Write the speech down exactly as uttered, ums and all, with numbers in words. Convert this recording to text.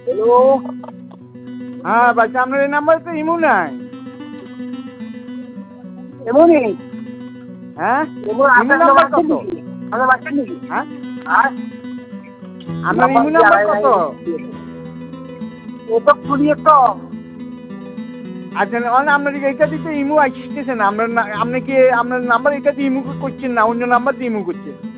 Hello. হ্যাঁ বলছি আপনার এই নাম্বারে তো ইমো নাই। এমনই হ্যাঁ ইমো ইমো আপনার নাম্বার আছে কত? নাকি? আপনার বাচ্চা নাকি? হ্যাঁ আর আপনার ইমো নাম্বার কত? ও তো ফুরিয়ে তো। আচ্ছা অন আপনার এইটা দিতে ইমো আসতেছে না, আপনার না আপনি কি আপনার নাম্বার এটা দিয়ে ইমো করছেন না অন্য নাম্বার দিয়ে ইমো করছেন?